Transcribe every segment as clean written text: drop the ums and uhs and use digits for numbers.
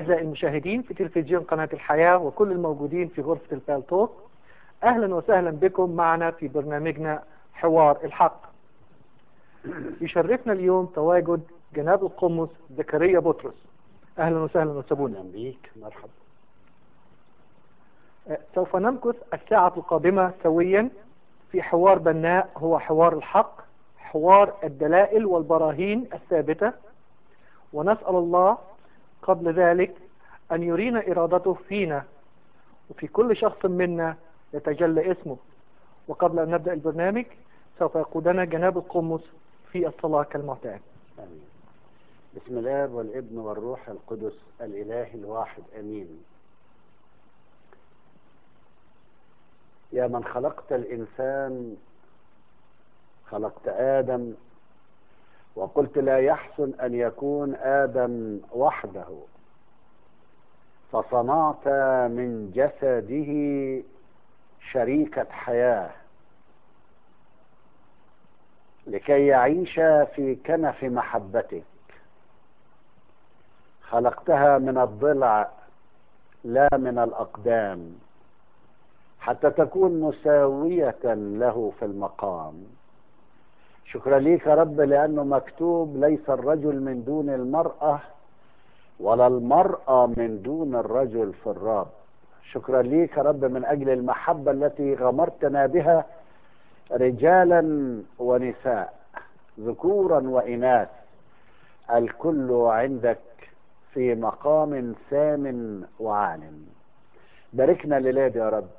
أعزائي المشاهدين في تلفزيون قناة الحياة وكل الموجودين في غرفة البالتوك، أهلا وسهلا بكم معنا في برنامجنا حوار الحق. يشرفنا اليوم تواجد جناب القمص زكريا بطرس. أهلا وسهلا وسبونا. أهلا بيك، مرحبا. سوف نمكث الساعة القادمة سويا في حوار بناء، هو حوار الحق، حوار الدلائل والبراهين الثابتة، ونسأل الله قبل ذلك أن يرينا إرادته فينا وفي كل شخص منا يتجلى اسمه. وقبل أن نبدأ البرنامج سوف يقودنا جناب القمص في الصلاة كالمعتاد. آمين. بسم الله والابن والروح القدس الإله الواحد، آمين. يا من خلقت الإنسان، خلقت آدم وقلت لا يحسن أن يكون آدم وحده، فصنعت من جسده شريكة حياة لكي يعيش في كنف محبتك. خلقتها من الضلع لا من الأقدام حتى تكون مساوية له في المقام. شكرا ليك يا رب، لأنه مكتوب ليس الرجل من دون المرأة ولا المرأة من دون الرجل في الرب. شكرا ليك يا رب من أجل المحبة التي غمرتنا بها، رجالا ونساء، ذكورا وإناث، الكل عندك في مقام سام وعال. باركنا للاد يا رب،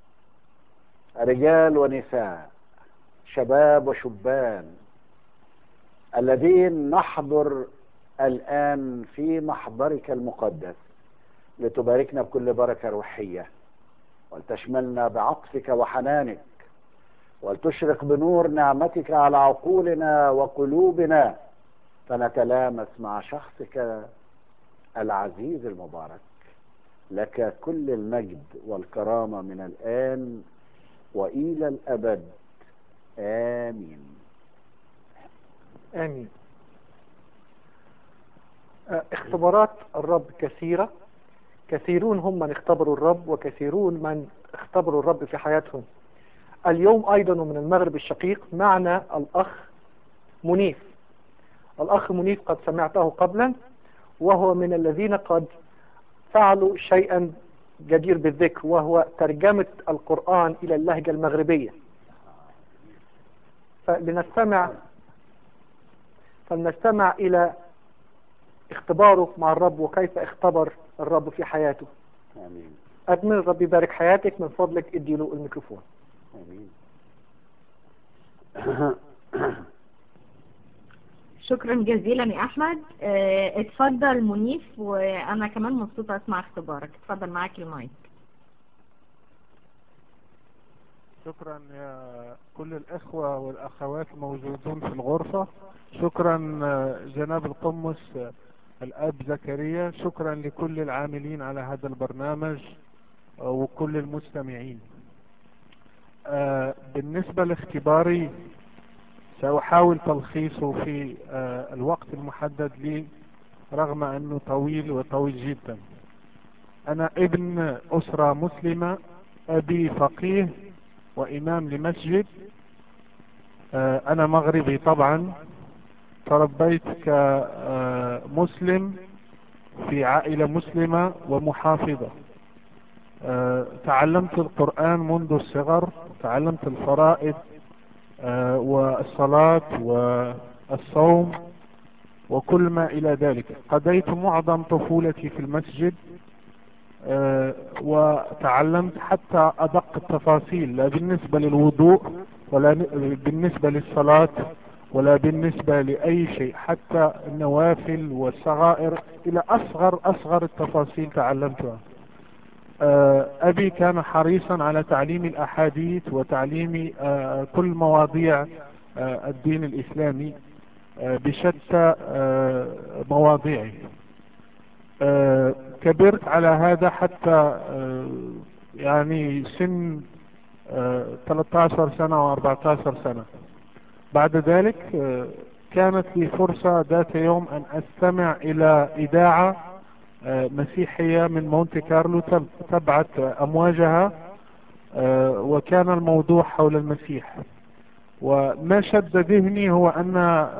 رجال ونساء، شباب وشبان، الذين نحضر الآن في محضرك المقدس، لتباركنا بكل بركة روحية، ولتشملنا بعطفك وحنانك، ولتشرق بنور نعمتك على عقولنا وقلوبنا، فنتلامس مع شخصك العزيز المبارك. لك كل المجد والكرامة من الآن وإلى الأبد، آمين. آمين. اختبارات الرب كثيرة، كثيرون هم من اختبروا الرب وكثيرون من اختبروا الرب في حياتهم. اليوم أيضا ومن المغرب الشقيق معنا الأخ منيف. الأخ منيف قد سمعته قبلا، وهو من الذين قد فعلوا شيئا جدير بالذكر، وهو ترجمة القرآن إلى اللهجة المغربية. فلنستمع إلى اختباره مع الرب وكيف اختبر الرب في حياته. آمين. أتمنى الرب يبارك حياتك. من فضلك ادي له الميكروفون. آمين. شكرا جزيلا يا أحمد. اتفضل منيف، وأنا كمان مبسوطة أسمع اختبارك. اتفضل، معاك المايك. شكرا يا كل الأخوة والأخوات الموجودون في الغرفة. شكرا جناب القمص الأب زكريا. شكرا لكل العاملين على هذا البرنامج وكل المستمعين. بالنسبة لاختباري سأحاول تلخيصه في الوقت المحدد لي، رغم أنه طويل جدا. أنا ابن أسرة مسلمة، أبي فقيه وإمام لمسجد. أنا مغربي طبعا، تربيت كمسلم في عائلة مسلمة ومحافظة. تعلمت القرآن منذ الصغر، تعلمت الفرائض والصلاة والصوم وكل ما إلى ذلك. قضيت معظم طفولتي في المسجد، وتعلمت حتى أدق التفاصيل، لا بالنسبة للوضوء ولا بالنسبة للصلاة ولا بالنسبة لأي شيء، حتى النوافل والصغائر إلى أصغر التفاصيل تعلمتها. أبي كان حريصا على تعليم الأحاديث وتعليم كل مواضيع الدين الإسلامي بشتى مواضيعه. كبرت على هذا حتى يعني سن 13 سنة و 14 سنة. بعد ذلك كانت لي فرصة ذات يوم أن أستمع إلى إذاعة مسيحية من مونte كارلو تبعت أمواجها، وكان الموضوع حول المسيح. وما شد ذهني هو أن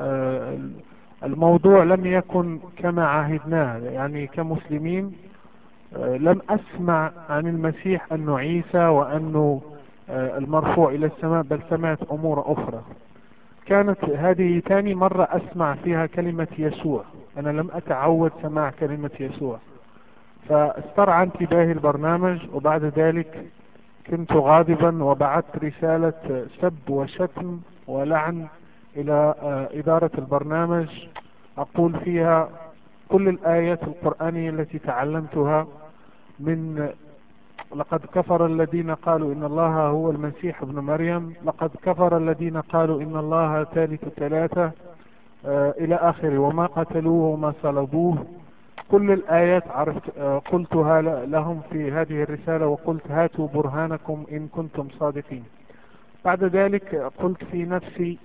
الموضوع لم يكن كما عهدناه، يعني كمسلمين لم أسمع عن المسيح أنه عيسى وأنه المرفوع إلى السماء، بل سمعت أمور أخرى. كانت هذه ثاني مرة أسمع فيها كلمة يسوع، أنا لم أتعود سماع كلمة يسوع. فاسترعى انتباهي البرنامج، وبعد ذلك كنت غاضبا وبعثت رسالة سب وشتم ولعن إلى إدارة البرنامج، أقول فيها كل الآيات القرآنية التي تعلمتها من لقد كفر الذين قالوا إن الله هو المسيح ابن مريم، لقد كفر الذين قالوا إن الله ثالث ثلاثة، إلى آخره، وما قتلوه وما صلبوه. كل الآيات عرفت، قلتها لهم في هذه الرسالة، وقلت هاتوا برهانكم إن كنتم صادقين. بعد ذلك قلت في نفسي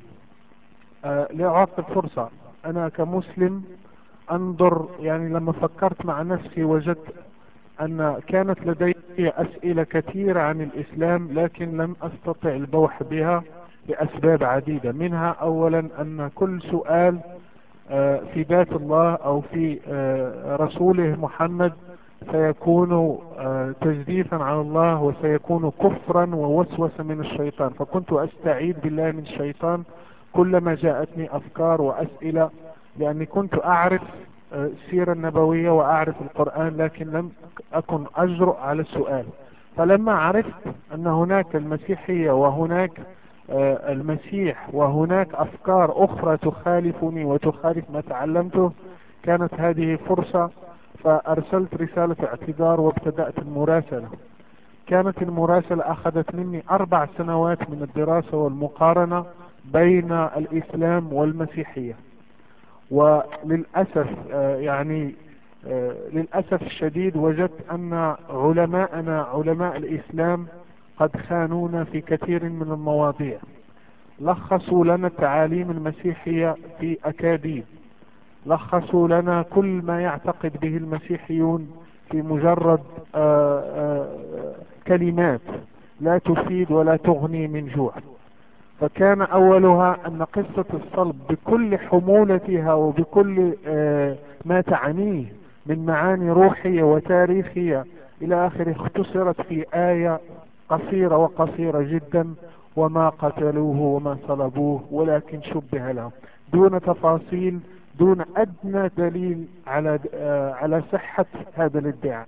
لأعطي فرصة أنا كمسلم أنظر. يعني لما فكرت مع نفسي وجدت أن كانت لدي أسئلة كثيرة عن الإسلام، لكن لم أستطع البوح بها لأسباب عديدة. منها أولا أن كل سؤال في ذات الله أو في رسوله محمد سيكون تجديفا على الله، وسيكون كفرا ووسوسة من الشيطان. فكنت أستعيذ بالله من الشيطان كلما جاءتني أفكار وأسئلة، لأني كنت أعرف السيرة النبوية وأعرف القرآن، لكن لم أكن أجرؤ على السؤال. فلما عرفت أن هناك المسيحية وهناك المسيح وهناك أفكار أخرى تخالفني وتخالف ما تعلمته، كانت هذه فرصة. فأرسلت رسالة اعتذار وابتدأت المراسلة. كانت المراسلة أخذت مني 4 سنوات من الدراسة والمقارنة بين الإسلام والمسيحية. وللأسف للأسف الشديد وجدت أن علماءنا علماء الإسلام قد خانونا في كثير من المواضيع. لخصوا لنا التعاليم المسيحية في أكاذيب، لخصوا لنا كل ما يعتقد به المسيحيون في مجرد كلمات لا تفيد ولا تغني من جوع. فكان أولها أن قصة الصلب بكل حمولتها وبكل ما تعنيه من معاني روحية وتاريخية إلى آخره اختصرت في آية قصيرة وقصيرة جدا: وما قتلوه وما صلبوه ولكن شبه لهم، دون تفاصيل، دون أدنى دليل على صحة هذا الادعاء.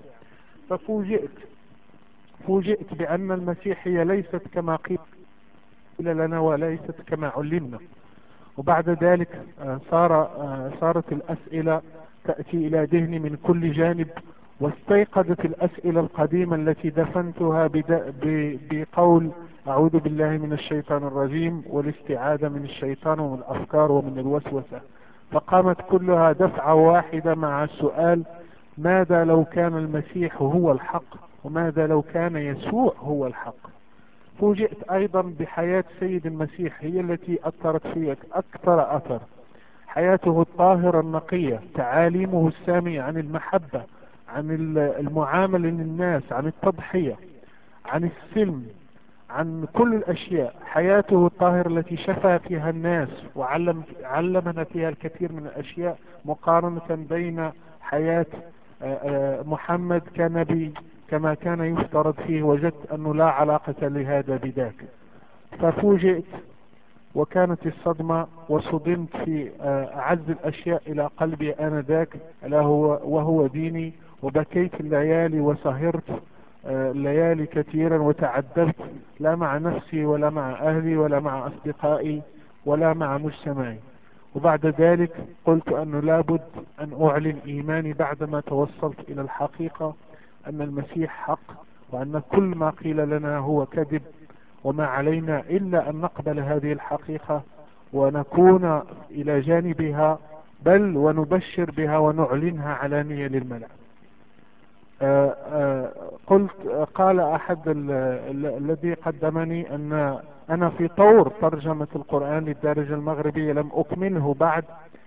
فوجئت بأن المسيحية ليست كما قيل لنا وليست كما علمنا. وبعد ذلك صارت الأسئلة تأتي إلى ذهني من كل جانب، واستيقظت الأسئلة القديمة التي دفنتها بقول أعوذ بالله من الشيطان الرجيم والاستعاذة من الشيطان ومن الأفكار ومن الوسوسة. فقامت كلها دفعة واحدة مع السؤال: ماذا لو كان المسيح هو الحق؟ وماذا لو كان يسوع هو الحق؟ فوجئت أيضا بحياة سيد المسيح، هي التي أثرت فيك أكثر أثر. حياته الطاهرة النقية، تعاليمه السامية عن المحبة، عن المعاملة للناس، عن التضحية، عن السلم، عن كل الأشياء. حياته الطاهرة التي شفى فيها الناس وعلمنا فيها الكثير من الأشياء، مقارنة بين حياة محمد كنبي كما كان يفترض فيه، وجدت أنه لا علاقة لهذا بذاك. ففوجئت وكانت الصدمة، وصدمت في أعز الأشياء إلى قلبي آنذاك وهو ديني. وبكيت الليالي وسهرت الليالي كثيرا وتعذبت، لا مع نفسي ولا مع أهلي ولا مع أصدقائي ولا مع مجتمعي. وبعد ذلك قلت أنه لابد أن أعلن إيماني بعدما توصلت إلى الحقيقة أن المسيح حق، وأن كل ما قيل لنا هو كذب، وما علينا إلا أن نقبل هذه الحقيقة ونكون إلى جانبها، بل ونبشر بها ونعلنها علانية للملأ. قال أحد الذي قدمني أن أنا في طور ترجمة القرآن للدارجة المغربية، لم أكمله بعد،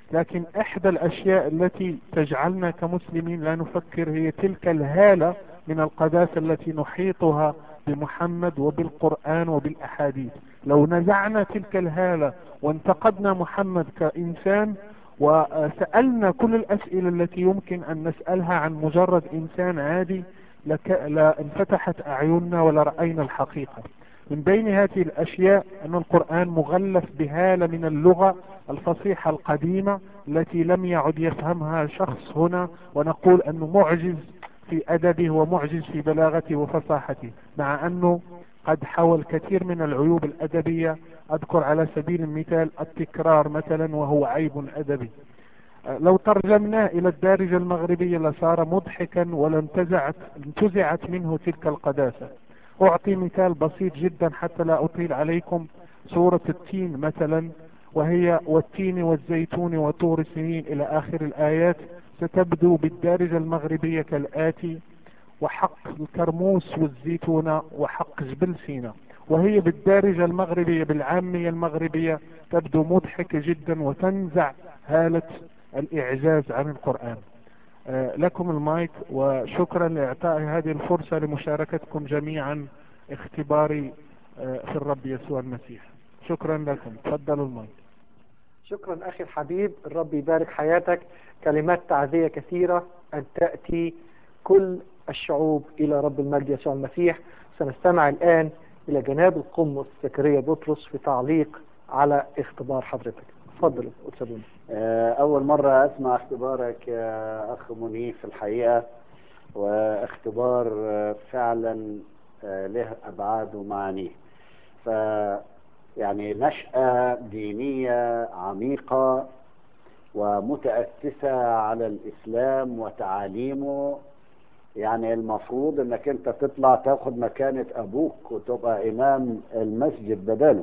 لكن إحدى الأشياء التي تجعلنا كمسلمين لا نفكر هي تلك الهالة من القداسة التي نحيطها بمحمد وبالقرآن وبالأحاديث. لو نزعنا تلك الهالة وانتقدنا محمد كإنسان وسألنا كل الأسئلة التي يمكن أن نسألها عن مجرد إنسان عادي لا انفتحت أعيننا ولا رأينا الحقيقة. من بين هذه الأشياء أن القرآن مغلف بهالة من اللغة الفصيحة القديمة التي لم يعد يفهمها شخص هنا، ونقول أنه معجز في أدبه ومعجز في بلاغته وفصاحته، مع أنه قد حوى الكثير من العيوب الأدبية. أذكر على سبيل المثال التكرار مثلا، وهو عيب أدبي. لو ترجمناه إلى الدارجة المغربية لصار مضحكا انتزعت منه تلك القداسة. أعطي مثال بسيط جدا حتى لا أطيل عليكم. سورة التين مثلا، وهي والتين والزيتون وطور سنين إلى آخر الآيات، ستبدو بالدارجة المغربية كالآتي: وحق الكرموس والزيتون وحق جبل سينا. وهي بالدارجة المغربية بالعامية المغربية تبدو مضحكة جدا وتنزع هالة الإعجاز عن القرآن. لكم المايك، وشكرا لإعطاء هذه الفرصة لمشاركتكم جميعا اختباري في الرب يسوع المسيح. شكرا لكم، تفضلوا المايك. شكرا أخي الحبيب، الرب يبارك حياتك. كلمات تعزية كثيرة أن تأتي كل الشعوب إلى رب المجد يسوع المسيح. سنستمع الآن إلى جناب القمص زكريا بطرس في تعليق على اختبار حضرتك. تفضل أستاذ. أول مرة أسمع اختبارك يا أخ منيف الحقيقة، واختبار فعلا له أبعاد ومعانيه. يعني نشأة دينية عميقة ومتأسسة على الإسلام وتعاليمه. يعني المفروض انك انت تطلع تاخد مكانة ابوك وتبقى امام المسجد بداله،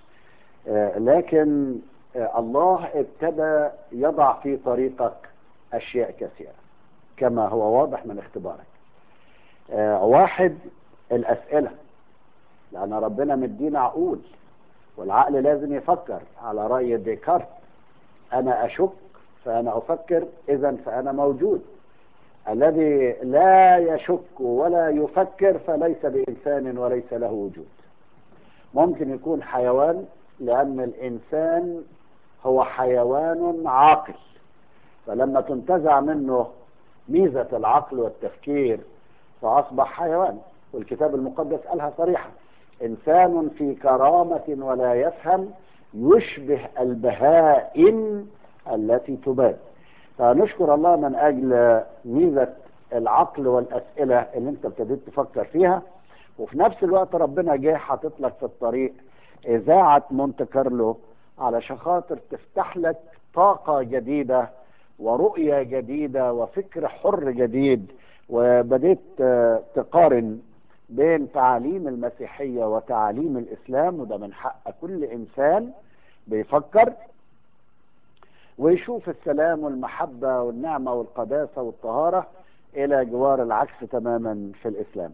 لكن الله ابتدى يضع في طريقك اشياء كثيرة كما هو واضح من اختبارك. واحد، الاسئلة، لان ربنا مدينا عقول والعقل لازم يفكر على رأي ديكارت: انا اشك فانا افكر، اذا فانا موجود. الذي لا يشك ولا يفكر فليس بإنسان وليس له وجود. ممكن يكون حيوان، لأن الإنسان هو حيوان عاقل، فلما تنتزع منه ميزة العقل والتفكير فأصبح حيوان. والكتاب المقدس قالها صريحة: إنسان في كرامة ولا يفهم، يشبه البهائم التي تباد. فنشكر الله من أجل ميزة العقل والأسئلة اللي انت ابتديت تفكر فيها. وفي نفس الوقت ربنا جه حاطط لك في الطريق إذاعة مونte كارلو علشان خاطر تفتح لك طاقة جديدة ورؤية جديدة وفكر حر جديد، وبديت تقارن بين تعاليم المسيحية وتعاليم الإسلام. وده من حق كل إنسان بيفكر ويشوف السلام والمحبة والنعمة والقداسة والطهارة إلى جوار العكس تماما في الإسلام.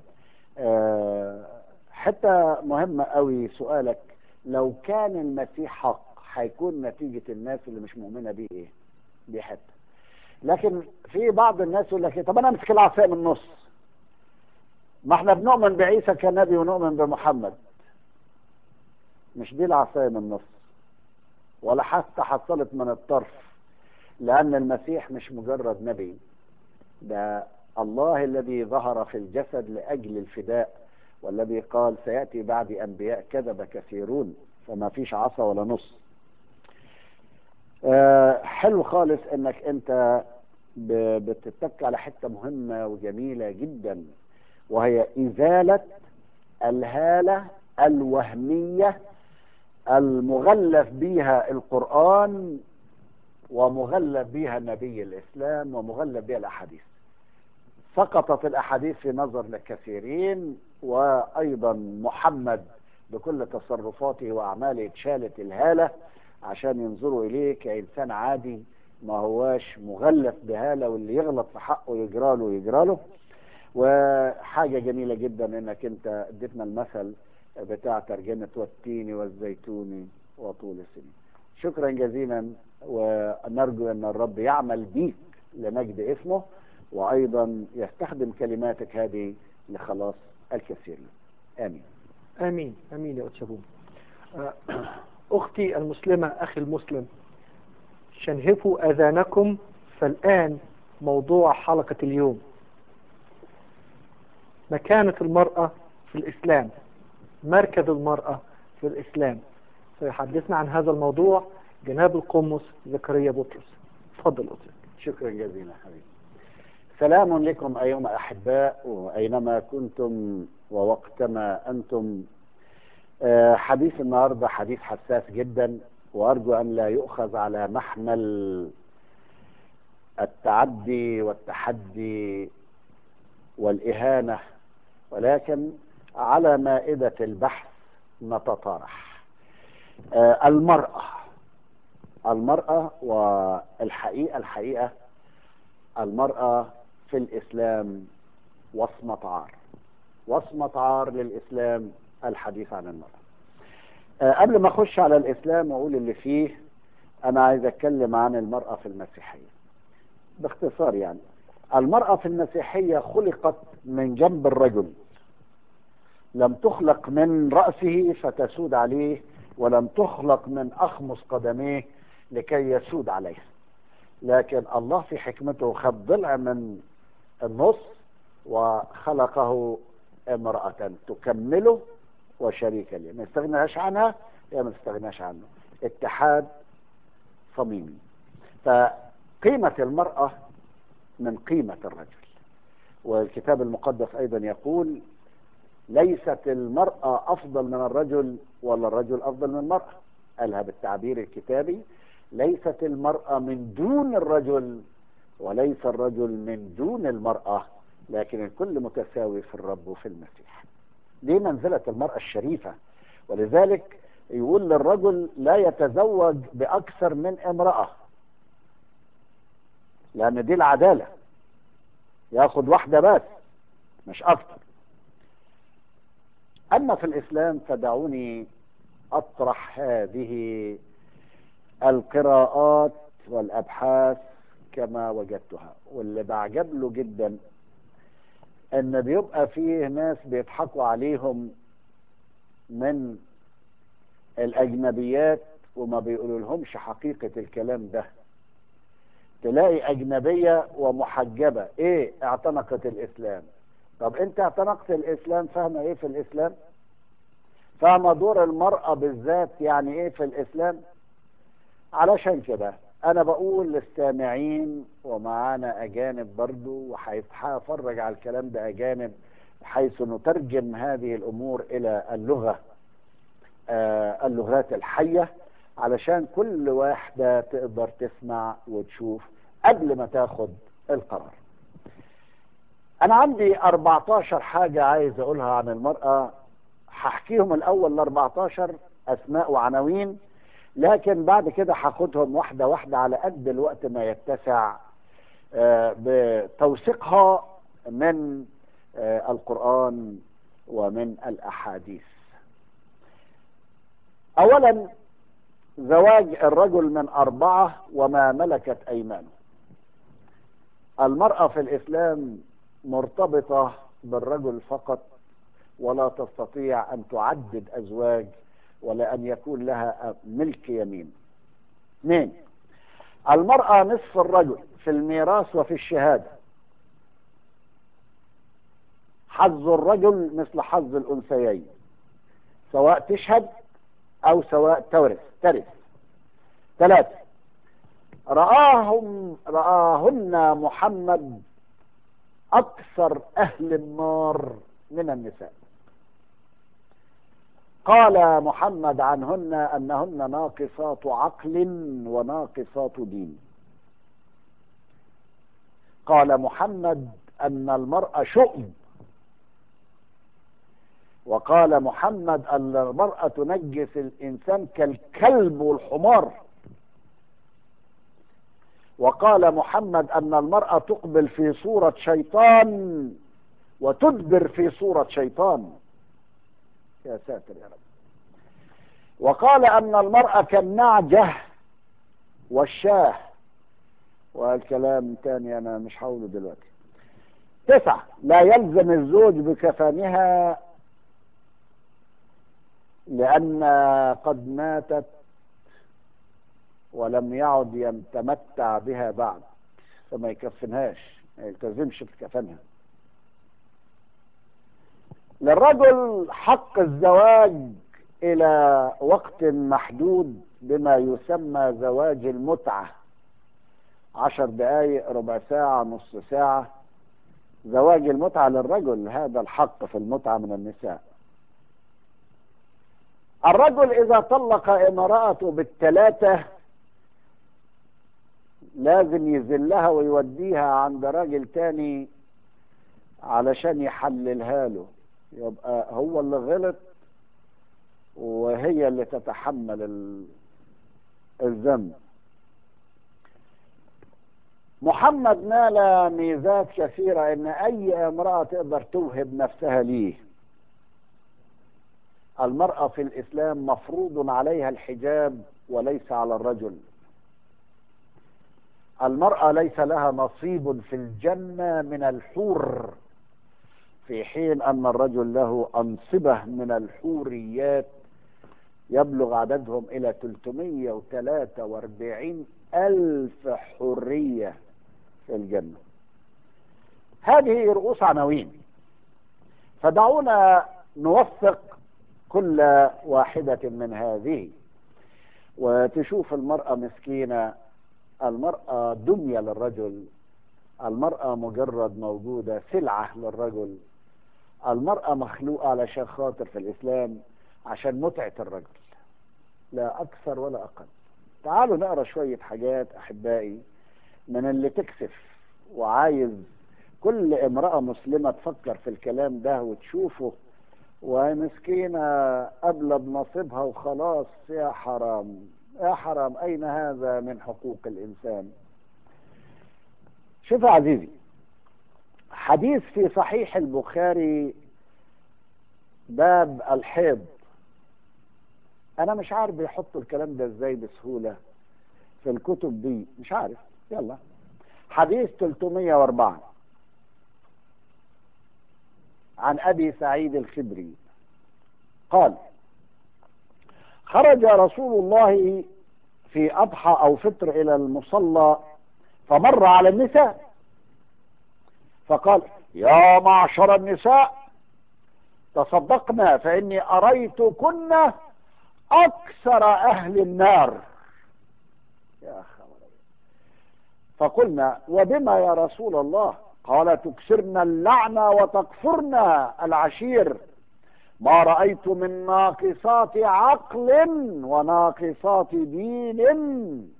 حتى مهمة قوي سؤالك: لو كان المسيح حق هيكون نتيجة الناس اللي مش مؤمنة بيه إيه؟ دي حتة. لكن في بعض الناس يقول لك: طب أنا أمسك العصاية من النص، ما احنا بنؤمن بعيسى كنبي ونؤمن بمحمد. مش دي العصاية من النص، ولا حتى حصلت من الطرف، لأن المسيح مش مجرد نبي، ده الله الذي ظهر في الجسد لأجل الفداء، والذي قال: سيأتي بعد أنبياء كذب كثيرون. فما فيش عصا ولا نص. حلو خالص انك انت بتتك على حتة مهمة وجميلة جدا، وهي إزالة الهالة الوهمية المغلف بها القرآن ومغلف بها نبي الإسلام ومغلف بها الأحاديث. سقطت الأحاديث في نظر لكثيرين، وأيضا محمد بكل تصرفاته وأعماله اتشالت الهالة عشان ينظروا إليه كإنسان عادي ما هواش مغلف بهالة، واللي يغلط في حقه يجراله يجراله. وحاجة جميلة جدا انك انت اديتنا المثل بتاع ترجمة والتين والزيتون وطول السنين. شكرا جزيلا، ونرجو أن الرب يعمل بيك لمجد اسمه، وأيضا يستخدم كلماتك هذه لخلاص الكثيرين. آمين. آمين آمين يا أتشابون. أختي المسلمة، أخي المسلم، شنهفوا آذانكم، فالآن موضوع حلقة اليوم: مكانة المرأة في الإسلام، مركز المرأة في الإسلام. سيحدثنا عن هذا الموضوع جناب القمص زكريا بطرس. تفضل أستاذ. شكرا جزيلا حبيبي. سلام لكم أيها الأحباء، وأينما كنتم ووقتما أنتم. حديث النهاردة حديث حساس جدا، وأرجو أن لا يؤخذ على محمل التعدي والتحدي والإهانة، ولكن على مائدة البحث نتطارح. المرأة والحقيقة المرأة في الإسلام وصمة عار للإسلام الحديث عن المرأة. قبل ما أخش على الإسلام وأقول اللي فيه، أنا عايز أتكلم عن المرأة في المسيحية باختصار. يعني المرأة في المسيحية خلقت من جنب الرجل، لم تخلق من رأسه فتسود عليه، ولم تخلق من أخمص قدميه لكي يسود عليه، لكن الله في حكمته خد ضلع من النص وخلقه امرأة تكمله وشريكا له، ما يستغناش عنها يا ما يستغناش عنه، اتحاد صميمي. فقيمة المرأة من قيمة الرجل، والكتاب المقدس أيضا يقول: ليست المرأة أفضل من الرجل ولا الرجل أفضل من المرأة. قالها بالتعبير الكتابي: ليست المرأة من دون الرجل وليس الرجل من دون المرأة، لكن الكل متساوي في الرب وفي المسيح. دي منزلة المرأة الشريفة، ولذلك يقول للرجل لا يتزوج بأكثر من امرأة، لأن دي العدالة، ياخد واحدة بس مش أكثر. أما في الإسلام فدعوني أطرح هذه القراءات والأبحاث كما وجدتها، واللي بعجب له جدا ان بيبقى فيه ناس بيضحكوا عليهم من الاجنبيات وما بيقولوا لهمش حقيقة الكلام ده. تلاقي اجنبية ومحجبة اعتنقت الاسلام. طب انت اعتنقت الاسلام، فاهمة ايه في الاسلام؟ فاهمة دور المرأة بالذات يعني ايه في الاسلام؟ علشان كده انا بقول للسامعين، ومعانا اجانب برضو وهيتفرج على الكلام ده اجانب، حيث نترجم هذه الامور الى اللغات الحية، علشان كل واحدة تقدر تسمع وتشوف قبل ما تاخد القرار. انا عندي 14 حاجة عايز اقولها عن المرأة، هحكيهم الاول 14 اسماء وعناوين، لكن بعد كده هاخدهم واحدة واحدة على قد الوقت ما يتسع بتوثيقها من القرآن ومن الأحاديث. أولا، زواج الرجل من 4 وما ملكت أيمانه. المرأة في الإسلام مرتبطة بالرجل فقط، ولا تستطيع أن تعدد أزواج ولا أن يكون لها ملك يمين. 2، المرأة نصف الرجل في الميراث وفي الشهادة. حظ الرجل مثل حظ الأنثيين، سواء تشهد أو سواء ترث. 3، رآهن محمد أكثر أهل النار من النساء. قال محمد عنهن أنهن ناقصات عقل وناقصات دين. قال محمد أن المرأة شؤم، وقال محمد أن المرأة تنجس الإنسان كالكلب والحمار. وقال محمد أن المرأة تقبل في صورة شيطان وتدبر في صورة شيطان. يا ساتر يا رب. وقال أن المرأة كالنعجة والشاه، والكلام تاني أنا مش هقوله دلوقتي. 9، لا يلزم الزوج بكفنها لأن قد ماتت ولم يعد يتمتع بها بعد، فما يكفنهاش، ما يلتزمش بكفنها. للرجل حق الزواج إلى وقت محدود بما يسمى زواج المتعة، 10 دقائق، ربع ساعة، نص ساعة. زواج المتعة للرجل، هذا الحق في المتعة من النساء. الرجل إذا طلق امرأته بالثلاثة لازم يذلها ويوديها عند راجل تاني علشان يحللها له، يبقى هو اللي غلط وهي اللي تتحمل الذنب. محمد نال ميزات كثيرة ان اي امرأة تقدر توهب نفسها ليه. المرأة في الاسلام مفروض عليها الحجاب وليس على الرجل. المرأة ليس لها نصيب في الجنة من الحور، في حين ان الرجل له انصبة من الحوريات يبلغ عددهم الى 343,000 حرية في الجنة. هذه رؤوس عناوين، فدعونا نوثق كل واحدة من هذه وتشوف المرأة مسكينة، المرأة دمية للرجل، المرأة مجرد موجودة سلعة للرجل، المرأة مخلوقة علشان خاطر في الإسلام عشان متعة الرجل، لا أكثر ولا أقل. تعالوا نقرأ شوية حاجات أحبائي من اللي تكسف، وعايز كل امرأة مسلمة تفكر في الكلام ده وتشوفه، ومسكينة قبل بنصيبها وخلاص. يا حرام يا حرام، أين هذا من حقوق الإنسان؟ شوف يا عزيزي، حديث في صحيح البخاري باب الحيض. أنا مش عارف بيحطوا الكلام ده إزاي بسهولة في الكتب دي، مش عارف. يلا، حديث 304 عن أبي سعيد الخدري قال: خرج رسول الله في أضحى أو فطر إلى المصلى فمر على النساء فقال: يا معشر النساء تصدقنا فإني أريتكن أكثر أهل النار. يا خبر. فقلنا: وبما يا رسول الله؟ قال: تكسرن اللعنة وتكفرن العشير، ما رأيت من ناقصات عقل وناقصات دين،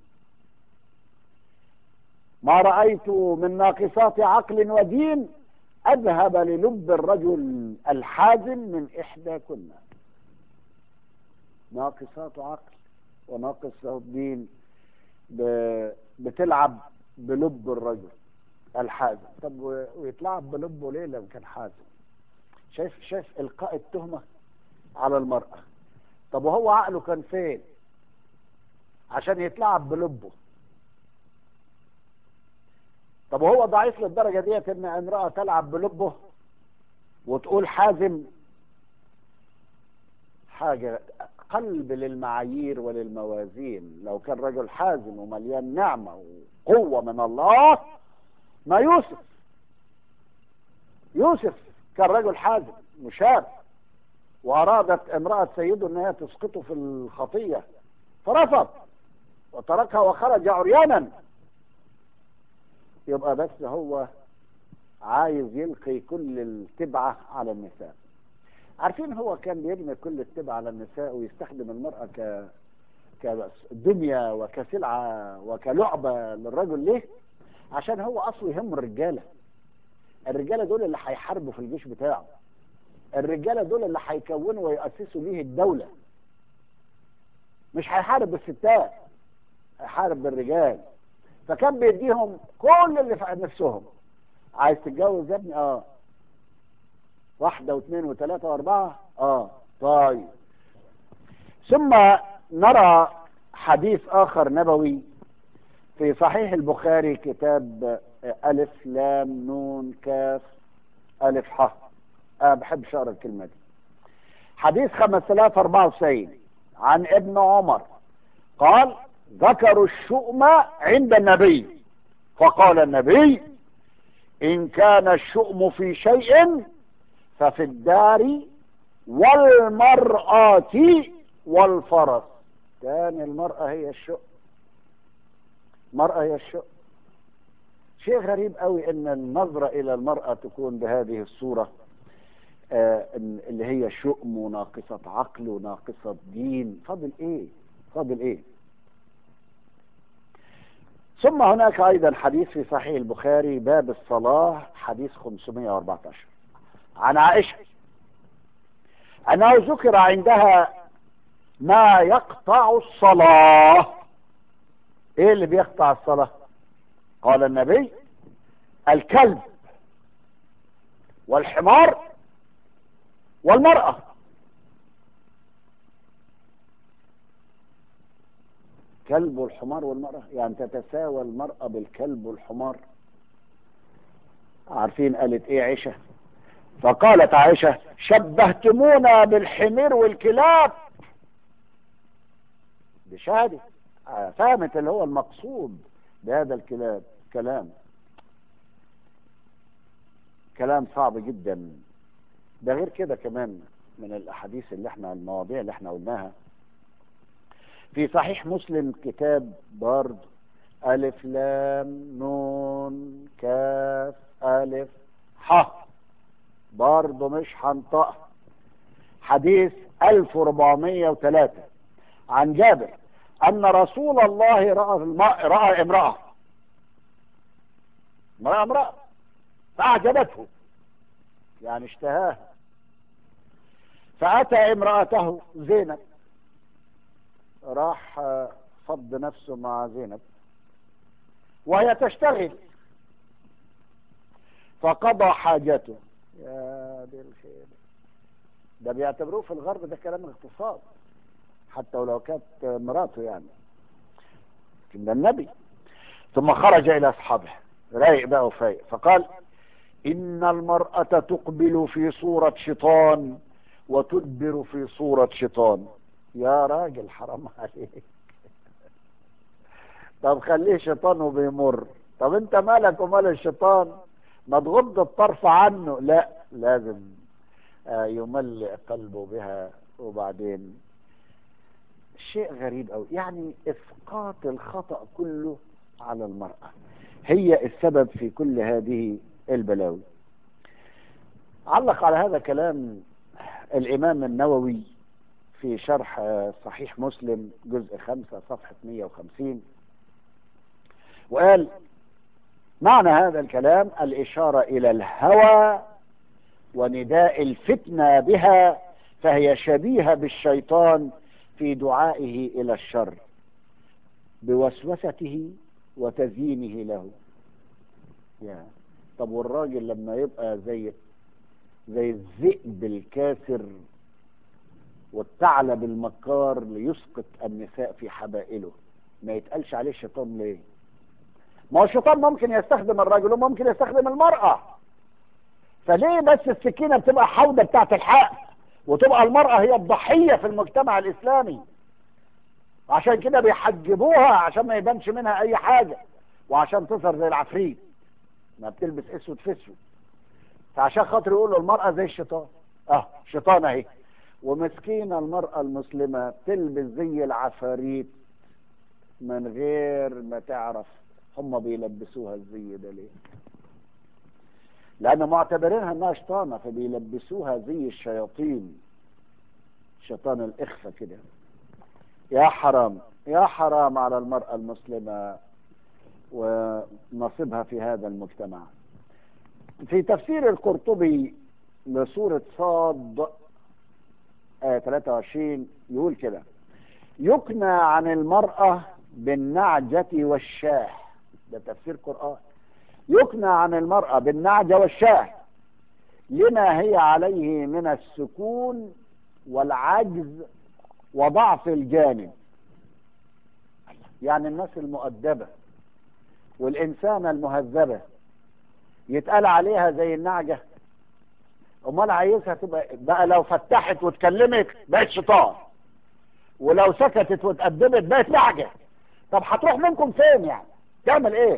ما رأيت من ناقصات عقل ودين أذهب للب الرجل الحازم من إحداكن. ناقصات عقل وناقصات دين بتلعب بلب الرجل الحازم. طب ويتلعب بلبه ليه لو كان حازم؟ شايف إلقاء التهمة على المرأة. طب وهو عقله كان فين عشان يتلعب بلبه؟ طب وهو ضعيف للدرجة ديت ان امرأة تلعب بلبه وتقول حازم؟ حاجة قلب للمعايير وللموازين. لو كان رجل حازم ومليان نعمة وقوة من الله، ما يوسف كان رجل حازم مشاب، وأرادت امرأة سيده أنها تسقطه في الخطية فرفض وتركها وخرج عريانا. يبقى بس هو عايز يلقي كل التبعة على النساء. عارفين هو كان بيبني كل التبعة على النساء ويستخدم المرأة كدنيا وكسلعة وكلعبة للرجل. ليه؟ عشان هو أصله يهم الرجالة. الرجالة دول اللي هيحاربوا في الجيش بتاعه، الرجالة دول اللي هيكونوا ويؤسسوا ليه الدولة. مش هيحارب بالستات، هيحارب بالرجال. فكان بيديهم كل اللي في نفسهم. عايز تتجوز يا ابني؟ واحدة واثنين وثلاثة واربعة. طيب. ثم نرى حديث آخر نبوي في صحيح البخاري، كتاب ألف لام نون كاف ألف ح. بحب أقرأ الكلمة دي. حديث 5094 عن ابن عمر قال: ذكروا الشؤم عند النبي، فقال النبي: إن كان الشؤم في شيء ففي الدار والمرأة والفرس. كان المرأة هي الشؤم، المرأة هي الشؤم. شيء غريب قوي ان النظرة الى المرأة تكون بهذه الصورة، اللي هي شؤم وناقصة عقل وناقصة دين. فاضل ايه؟ فاضل ايه؟ ثم هناك ايضا حديث في صحيح البخاري باب الصلاة، حديث 514 عن عائشة انه ذكر عندها ما يقطع الصلاة. ايه اللي بيقطع الصلاة؟ قال النبي: الكلب والحمار والمرأة. كلب والحمار والمرأة، يعني تتساوى المرأة بالكلب والحمار. عارفين قالت ايه عائشة؟ فقالت عائشة: شبهتمونا بالحمير والكلاب. بشهادة فهمت اللي هو المقصود بهذا الكلام. كلام صعب جدا. ده غير كده كمان من الاحاديث اللي احنا، المواضيع اللي احنا قلناها في صحيح مسلم، كتاب برضه ألف لام نون كاف ألف ح، برضه مش هنطقها. حديث 1403 عن جابر أن رسول الله رأى امرأة فأعجبته، يعني اشتهاها، فأتى امرأته زينب، راح فض نفسه مع زينب وهي تشتغل، فقضى حاجته. يا دي الخير، ده بيعتبروه في الغرب ده كلام اغتصاب، حتى ولو كانت مراته يعني، لكن ده النبي. ثم خرج إلى أصحابه رايق بقى وفايق، فقال: إن المرأة تقبل في صورة شيطان وتدبر في صورة شيطان. يا راجل حرام عليك، طب خليه شيطان وبيمر، طب انت مالك ومال الشيطان؟ ما تغض الطرف عنه. لا، لازم يملئ قلبه بها. وبعدين شيء غريب قوي، يعني اسقاط الخطأ كله على المرأة، هي السبب في كل هذه البلاوي. علق على هذا كلام الإمام النووي في شرح صحيح مسلم جزء 5 صفحة 150، وقال: معنى هذا الكلام الإشارة إلى الهوى ونداء الفتنة بها، فهي شبيهة بالشيطان في دعائه إلى الشر بوسوسته وتزيينه له. يعني طب والراجل لما يبقى زي الذئب الكاسر والثعلب المكار ليسقط النساء في حبائله، ما يتقالش عليه شيطان ليه؟ ما هو الشيطان ممكن يستخدم الرجل وممكن يستخدم المرأة، فليه بس السكينة بتبقى حودة بتاعت الحق وتبقى المرأة هي الضحية في المجتمع الإسلامي؟ عشان كده بيحجبوها عشان ما يبانش منها أي حاجة، وعشان تظهر زي العفريت ما بتلبس اسود في اسود، فعشان خاطر يقولوا المرأة زي الشيطان. شيطان اهي، ومسكينة المرأة المسلمة تلبس زي العفاريت من غير ما تعرف هم بيلبسوها الزي ده ليه، لأنه معتبرينها انها شيطانة فبيلبسوها زي الشياطين، شيطان الإخفة كده. يا حرام، يا حرام على المرأة المسلمة ونصيبها في هذا المجتمع. في تفسير القرطبي لسورة صاد آية 23 يقول كده: يكنى عن المرأة بالنعجة والشاه. ده تفسير قرآن. يكنى عن المرأة بالنعجة والشاه لما هي عليه من السكون والعجز وضعف الجانب. يعني الناس المؤدبة والإنسانة المهذبة يتقال عليها زي النعجة؟ امال عايزها تبقى بقى لو فتحت واتكلمت بقت شيطان، ولو سكتت واتأدبت بقت نعجة. طب هتروح منكم فين يعني؟ تعمل ايه؟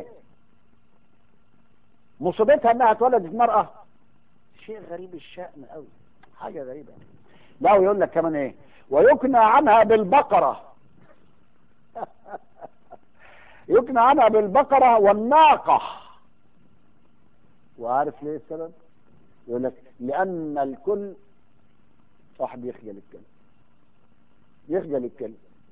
مصيبتها انها اتولدت مرأة. شيء غريب الشأن قوي، حاجة غريبة. لا ويقول لك كمان ايه؟ ويكنى عنها بالبقرة. يكنى عنها بالبقرة والناقة. وعارف ليه السبب؟ يقول لك لأن الكل، واحد يخجل الكلب، يخجل الكلب.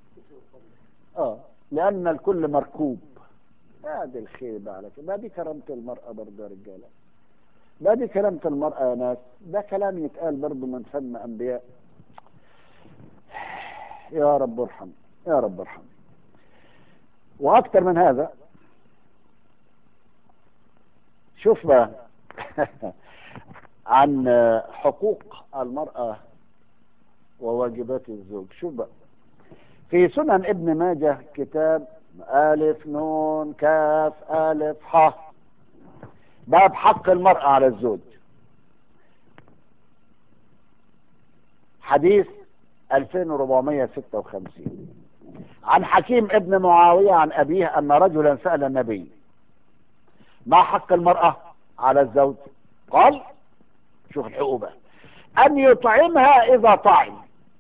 لأن الكل مركوب. هذه الخيبة على كده. ما دي كرامة المرأة برضه يا رجالة، ما دي كرامة المرأة يا ناس. ده كلام يتقال برضه من فم أنبياء. يا رب ارحم، يا رب ارحم. وأكثر من هذا شوف بقى عن حقوق المرأة وواجبات الزوج. شوف بقى في سنن ابن ماجه، كتاب ألف نون كاف ألف ح، باب حق المرأة على الزوج، حديث 2456 عن حكيم ابن معاوية عن أبيه أن رجلا سأل النبي ما حق المرأة على الزوج؟ قال، شوف الحقوق بقى، أن يطعمها إذا طعم،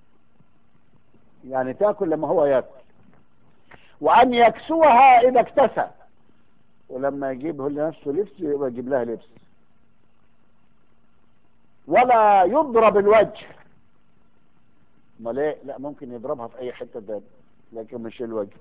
يعني تأكل لما هو يأكل، وأن يكسوها إذا اكتسى، ولما يجيب لنفسه لبس يبقى يجيب لها لبس، ولا يضرب الوجه. ما ليه؟ لا ممكن يضربها في أي حتة ده، لكن مش الوجه.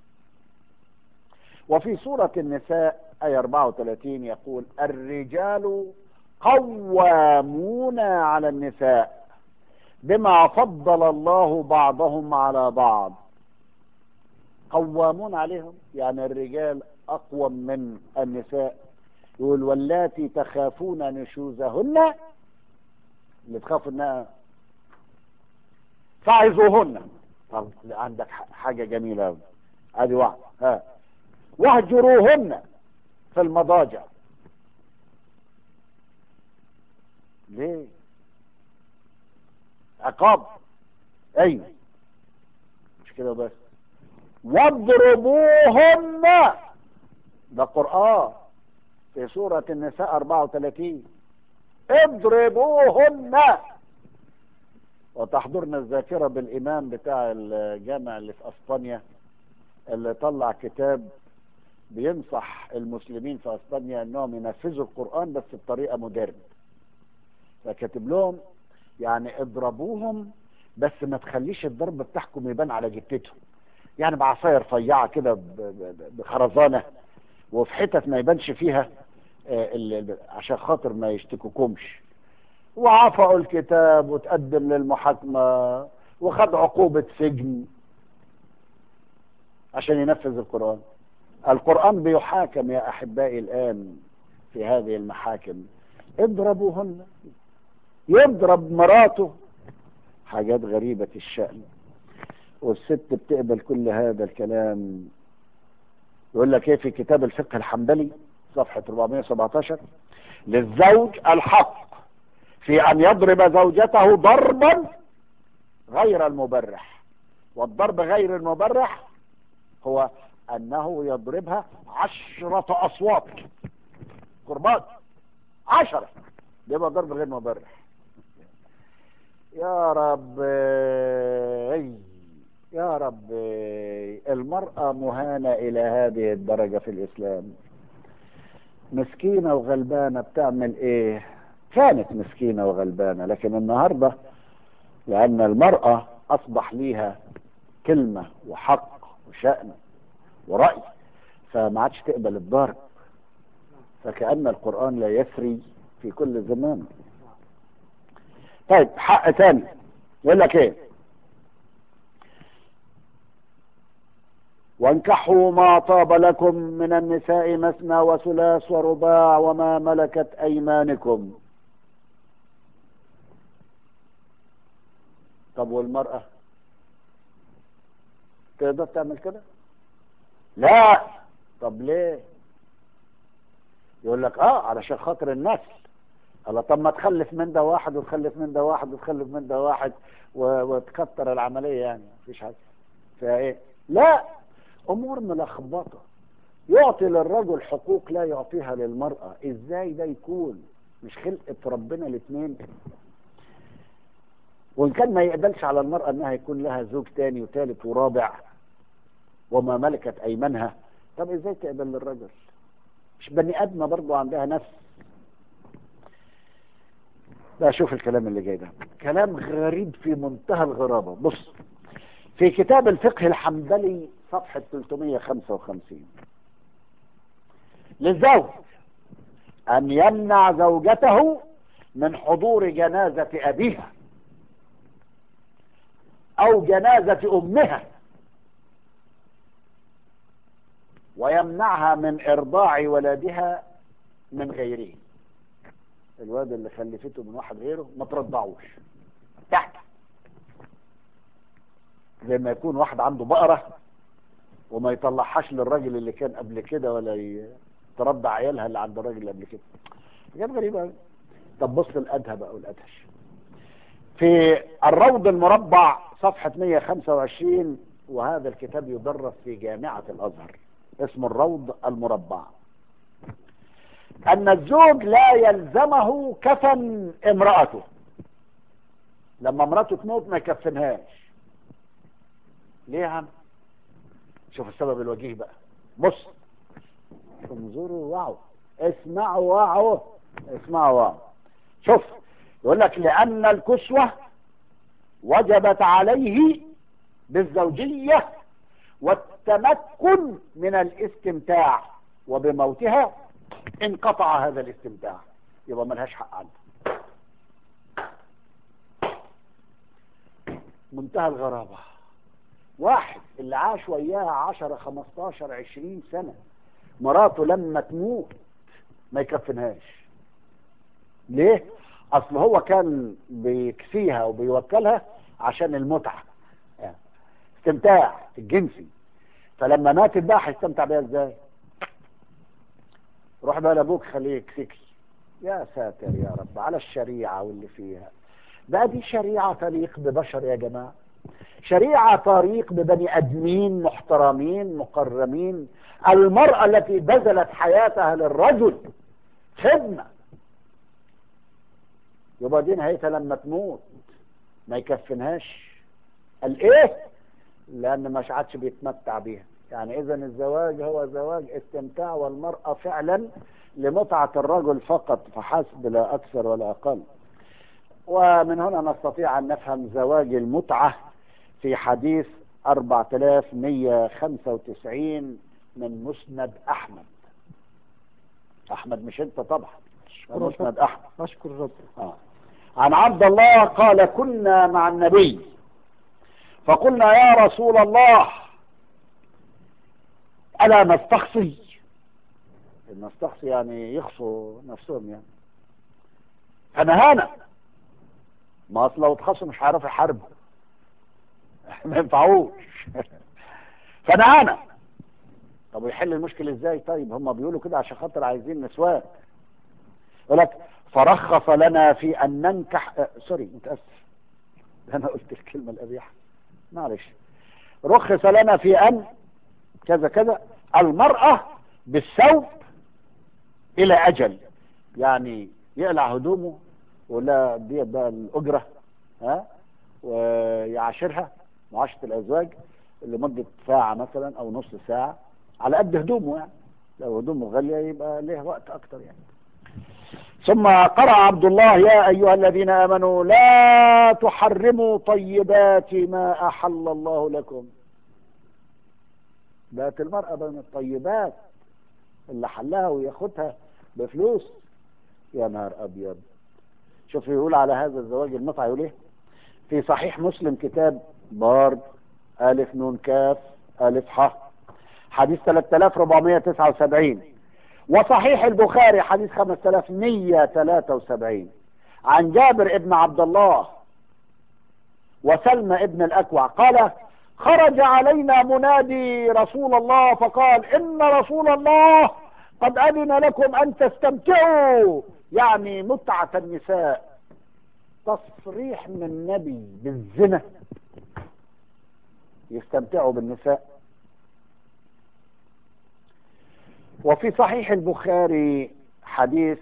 وفي سورة النساء آية 34 يقول الرجال قوامون على النساء بما فضل الله بعضهم على بعض. قوامون عليهم يعني الرجال أقوم من النساء. يقول واللاتي تخافون نشوزهن، اللي تخافوا انها فاعظوهن. طب عندك حاجة جميلة، ادي واحد. واهجروهن في المضاجع. ليه؟ عقاب. ايوه مش كده بس، واضربوهن، ده قرآن في سورة النساء 34، اضربوهن. وتحضرنا الذاكرة بالإمام بتاع الجامع اللي في أسبانيا اللي طلع كتاب بينصح المسلمين في أسبانيا أنهم ينفذوا القرآن بس بطريقة مودرن. فكاتب لهم يعني اضربوهم بس ما تخليش الضرب بتاعكم يبان على جتتهم، يعني بعصاية رفيعة كده بخرزانة، وفي حتت ما يبانش فيها عشان خاطر ما يشتكوكمش. وعفقوا الكتاب وتقدم للمحاكمة وخد عقوبة سجن عشان ينفذ القرآن. القرآن بيحاكم يا أحبائي الآن في هذه المحاكم. اضربوهن، يضرب مراته، حاجات غريبة الشأن. والست بتقبل كل هذا الكلام. يقول لك ايه في كتاب الفقه الحنبلي صفحة 417 للزوج الحق في أن يضرب زوجته ضربا غير المبرح. والضرب غير المبرح هو أنه يضربها 10 أصوات قربات 10، يبقى ضرب غير مبرح. يا رب يا رب، المرأة مهانة إلى هذه الدرجة في الإسلام. مسكينة وغلبانة بتعمل إيه؟ كانت مسكينة وغلبانة، لكن النهاردة لأن المرأة أصبح ليها كلمة وحق وشأن ورأي فما عادش تقبل الضرب، فكأن القرآن لا يسري في كل زمان. طيب حق تاني يقول لك ايه؟ وانكحوا ما طاب لكم من النساء مثنى وثلاث ورباع وما ملكت ايمانكم. طب والمرأة تقدر تعمل كده؟ لا. طب ليه؟ يقول لك علشان خاطر النسل. الله، طب ما تخلف من ده واحد وتخلف من ده واحد وتخلف من ده واحد وتكتر العملية، يعني مفيش حاجة فيها ايه؟ لا، امور ملخبطة. يعطي للرجل حقوق لا يعطيها للمرأة. ازاي ده يكون؟ مش خلقة ربنا الاثنين؟ وان كان ما يقبلش على المرأة انها يكون لها زوج تاني وثالث ورابع وما ملكت ايمانها، طب ازاي تقبل للرجل؟ مش بني ادمة برضو عندها نفس؟ لا، شوف الكلام اللي جاي ده كلام غريب في منتهى الغرابة. بص، في كتاب الفقه الحنبلي صفحة 355: للزوج أن يمنع زوجته من حضور جنازة أبيها أو جنازة أمها، ويمنعها من إرضاع ولدها من غيره. الواد اللي خلفته من واحد غيره ما ترضعوش تحت، زي ما يكون واحد عنده بقرة وما يطلعهاش للراجل اللي كان قبل كده، ولا ترضع عيالها اللي عند الراجل اللي قبل كده. حاجات غريبة. طب بص الأدهى بقى والأدهش، في الروض المربع صفحة 125، وهذا الكتاب يدرس في جامعة الأزهر، اسمه الروض المربع، أن الزوج لا يلزمه كفن امرأته. لما امرأته تموت ما يكفنهاش. ليه يا عم؟ شوف السبب الوجيه بقى. بص، انظروا وعوا، اسمعوا وعوا، اسمعوا وعوا. شوف، يقول لك لأن الكسوة وجبت عليه بالزوجية والتمكن من الاستمتاع، وبموتها انقطع هذا الاستمتاع، يبقى ملهاش حق عنه. منتهى الغرابة. واحد اللي عاش وياها 10 15 20 سنة، مراته لما تموت ما يكفنهاش. ليه؟ اصل هو كان بيكسيها وبيوكلها عشان المتعة، يعني استمتاع الجنسي. فلما ماتت بقى هيستمتع بيها ازاي؟ روح بقى لابوك خليه يكسيك. يا ساتر يا رب على الشريعة واللي فيها. بقى دي شريعة تليق ببشر يا جماعة؟ شريعة تليق ببني ادمين محترمين مكرمين؟ المرأة التي بذلت حياتها للرجل خدمة، يبقى دي نهايتها لما تموت ما يكفنهاش. قال ايه؟ لان مش عادش بيتمتع بيها. يعني اذا الزواج هو زواج استمتاع، والمرأة فعلا لمتعة الرجل فقط فحسب، لا اكثر ولا اقل. ومن هنا نستطيع ان نفهم زواج المتعة في حديث 4195 من مسند احمد. احمد مش انت طبعا، مسند احمد. اشكر الرب. عن عبد الله قال: كنا مع النبي فقلنا يا رسول الله ألا نستخصي؟ نستخصي يعني يخصوا نفسهم يعني. فنهانا. ما اصل لو اتخصوا مش هيعرفوا يحاربوا ما ينفعوش فنهانا. طب ويحل المشكلة ازاي؟ طيب هم بيقولوا كده عشان خاطر عايزين نسوان. يقول لك فرخص لنا في ان ننكح سوري متأسف، انا قلت الكلمة القبيحة، معلش. رخص لنا في ان كذا كذا المرأة بالثوب الى اجل، يعني يقلع هدومه ولا دي بقى الاجرة ويعاشرها معاشرة الازواج لمدة ساعة مثلا او نص ساعة على قد هدومه، يعني لو هدومه غالية يبقى ليه وقت اكتر يعني. ثم قرأ عبد الله: يا ايها الذين امنوا لا تحرموا طيبات ما احل الله لكم. بقت المرأة بين الطيبات اللي حلها وياخدها بفلوس. يا نهار ابيض. شوف يقول على هذا الزواج المتعة يقول ايه في صحيح مسلم كتاب بار الف نون كاف الف ح حديث 3479، وصحيح البخاري حديث 5173 عن جابر ابن عبد الله وسلمى ابن الأكوع قال: خرج علينا منادي رسول الله فقال إن رسول الله قد أذن لكم أن تستمتعوا، يعني متعة النساء. تصريح من النبي بالزنا، يستمتعوا بالنساء. وفي صحيح البخاري حديث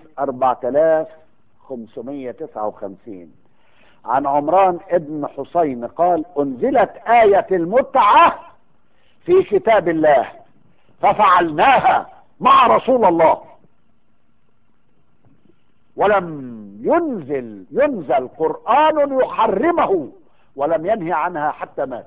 4559 عن عمران ابن حسين قال أنزلت آية المتعة في كتاب الله ففعلناها مع رسول الله، ولم ينزل قرآن يحرمه، ولم ينهي عنها حتى مات.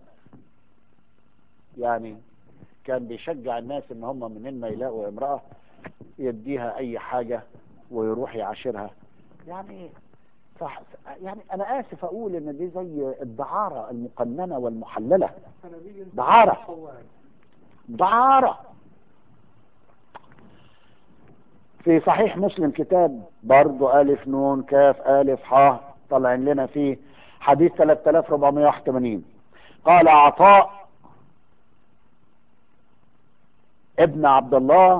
يعني كان بيشجع الناس ان هم منين ما يلاقوا امرأة يديها اي حاجة ويروح يعاشرها. يعني صح، يعني انا اسف اقول ان دي زي الدعارة المقننة والمحللة. دعارة. في صحيح مسلم كتاب برضو ألف نون كاف ألف ح طلعين لنا فيه حديث 3481 قال عطاء ابن عبد الله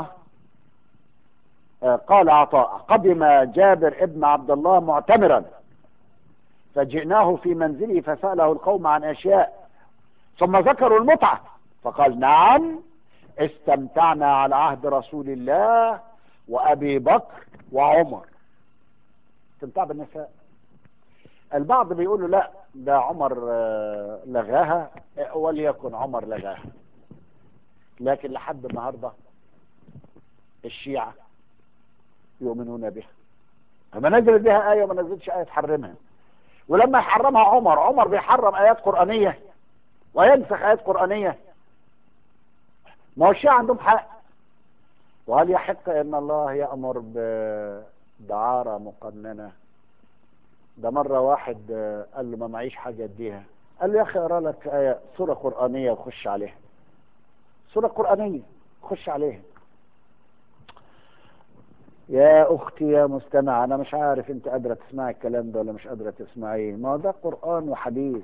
قال عطاء قدم جابر ابن عبد الله معتمرا فجئناه في منزله فسأله القوم عن أشياء ثم ذكروا المتعة فقال نعم استمتعنا على عهد رسول الله وأبي بكر وعمر. استمتاع بالنساء. البعض بيقولوا لا ده عمر لغاها، وليكن عمر لغاها، لكن لحد النهاردة الشيعة يؤمنون بها. اما نزلت بها آية وما نزلتش آية تحرمها. ولما يحرمها عمر بيحرم آيات قرآنية وينسخ آيات قرآنية. ما هو الشيعة عندهم حق. وهل يحق ان الله يأمر بدعارة مقننة؟ ده مرة واحد قال له ما معيش حاجة اديها، قال له يا اخي اقرا لك آية سورة قرآنية وخش عليها. سورة قرآنية خش عليها. يا اختي يا مستمع، انا مش عارف انت قادرة تسمعي الكلام ده ولا مش قادرة تسمعيه، ما ده قرآن وحديث.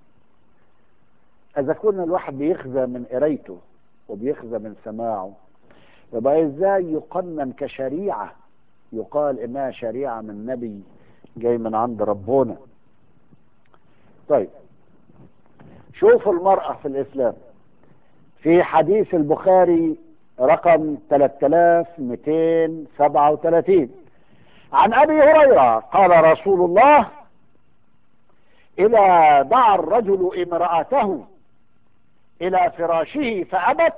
اذا كنا الواحد بيخزى من قرايته وبيخزى من سماعه، يبقى ازاي يقنن كشريعة يقال انها شريعة من نبي جاي من عند ربنا؟ طيب شوفوا المرأة في الاسلام في حديث البخاري رقم 3237 عن ابي هريرة قال رسول الله اذا دعا الرجل امرأته الى فراشه فابت